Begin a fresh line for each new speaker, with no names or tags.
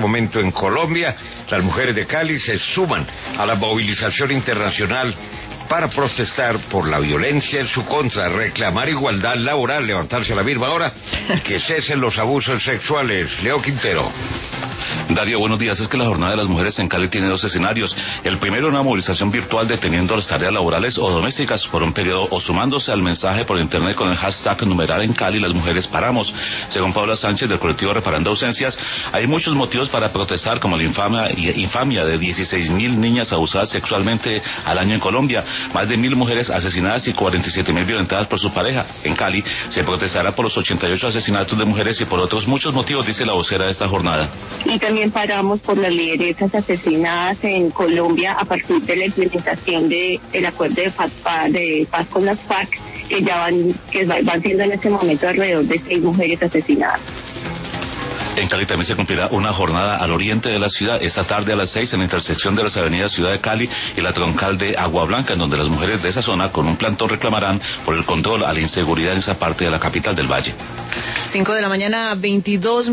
momento en Colombia. Las mujeres de Cali se suman a la movilización internacional para protestar por la violencia en su contra, reclamar igualdad laboral, levantarse a la misma hora y que cesen los abusos sexuales. Leo Quintero.
Darío, buenos días. Es que la jornada de las mujeres en Cali tiene dos escenarios. El primero, una movilización virtual deteniendo las tareas laborales o domésticas por un periodo o sumándose al mensaje por internet con el hashtag numeral en Cali, las mujeres paramos. Según Paula Sánchez del colectivo Reparando Ausencias, hay muchos motivos para protestar, como la infamia de 16.000 niñas abusadas sexualmente al año en Colombia, más de 1.000 mujeres asesinadas y 47.000 violentadas por su pareja. En Cali se protestará por los 88 asesinatos de mujeres y por otros muchos motivos, dice la vocera de esta jornada.
Y también paramos por las lideresas asesinadas en Colombia a partir de la implementación del acuerdo de paz con las FARC, que van siendo en este momento alrededor de 6 mujeres asesinadas.
En Cali también se cumplirá una jornada al oriente de la ciudad, esta tarde a las 6 en la intersección de las avenidas Ciudad de Cali y la troncal de Agua Blanca, en donde las mujeres de esa zona con un plantón reclamarán por el control a la inseguridad en esa parte de la capital del Valle.
5 de la mañana, 22